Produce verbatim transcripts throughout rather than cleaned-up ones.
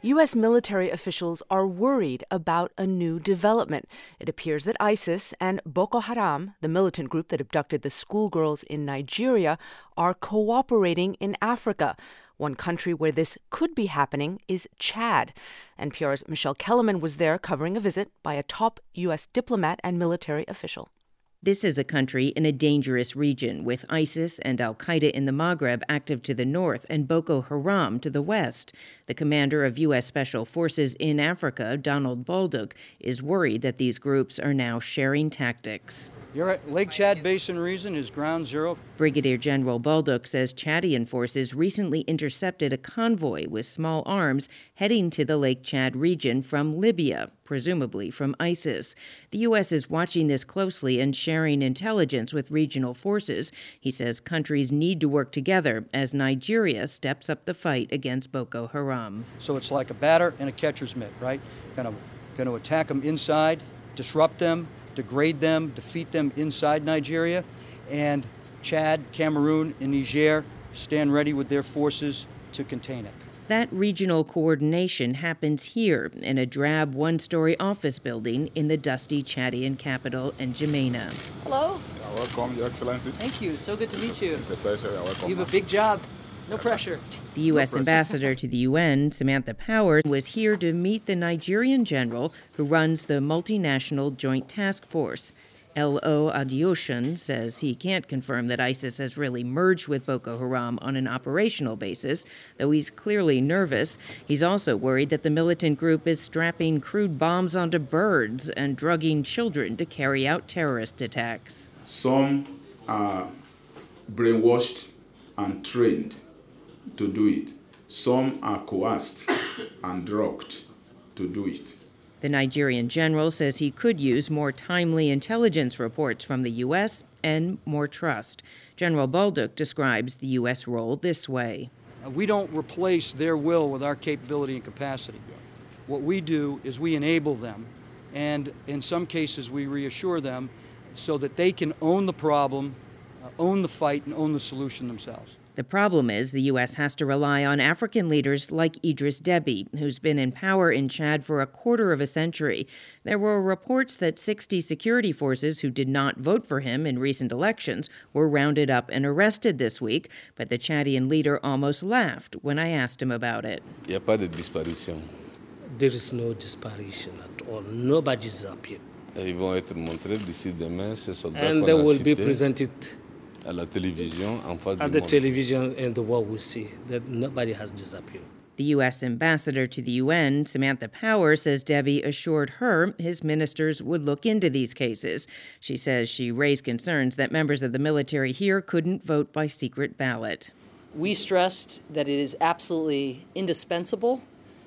U S military officials are worried about a new development. It appears that ISIS and Boko Haram, the militant group that abducted the schoolgirls in Nigeria, are cooperating in Africa. One country where this could be happening is Chad. N P R's Michelle Kellerman was there covering a visit by a top U S diplomat and military official. This is a country in a dangerous region, with ISIS and al-Qaeda in the Maghreb active to the north and Boko Haram to the west. The commander of U S Special Forces in Africa, Donald Bolduc, is worried that these groups are now sharing tactics. You're at Lake Chad Basin region is ground zero. Brigadier General Bolduc says Chadian forces recently intercepted a convoy with small arms heading to the Lake Chad region from Libya, presumably from ISIS. The U S is watching this closely and sharing intelligence with regional forces. He says countries need to work together as Nigeria steps up the fight against Boko Haram. So it's like a batter and a catcher's mitt, right? Going to, going to attack them inside, disrupt them, degrade them, defeat them inside Nigeria, and Chad, Cameroon, and Niger stand ready with their forces to contain it. That regional coordination happens here in a drab one-story office building in the dusty Chadian capital, N'Djamena. Hello. You're welcome, Your Excellency. Thank you. So good to meet you. It's a pleasure. You're welcome. You have a big job. No pressure. The U S ambassador to the U N, Samantha Power, was here to meet the Nigerian general who runs the multinational joint task force. L O Adeosun says he can't confirm that ISIS has really merged with Boko Haram on an operational basis, though he's clearly nervous. He's also worried that the militant group is strapping crude bombs onto birds and drugging children to carry out terrorist attacks. Some are brainwashed and trained to do it. Some are coerced and drugged to do it. The Nigerian general says he could use more timely intelligence reports from the U S and more trust. General Bolduc describes the U S role this way. We don't replace their will with our capability and capacity. What we do is we enable them, and in some cases we reassure them so that they can own the problem, uh, own the fight, and own the solution themselves. The problem is the U S has to rely on African leaders like Idris Deby, who's been in power in Chad for a quarter of a century. There were reports that sixty security forces who did not vote for him in recent elections were rounded up and arrested this week, but the Chadian leader almost laughed when I asked him about it. Il n'y a pas de disparition. There is no disparition at all. Nobody's up here. Ils vont être montrés d'ici demain, ces soldats And qu'on they a will be cités presented à la télévision en face at du the monde. television, and the world will see that nobody has disappeared. The U S ambassador to the U N, Samantha Power, says Deby assured her his ministers would look into these cases. She says she raised concerns that members of the military here couldn't vote by secret ballot. We stressed that it is absolutely indispensable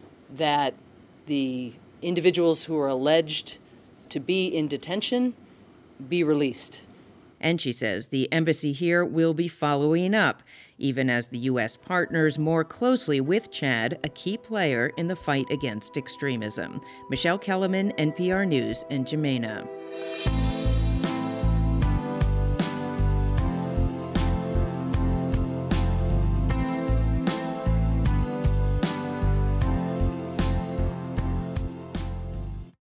that the individuals who are alleged to be in detention be released. And she says the embassy here will be following up, even as the U S partners more closely with Chad, a key player in the fight against extremism. Michelle Kellerman, N P R News, N'Djamena.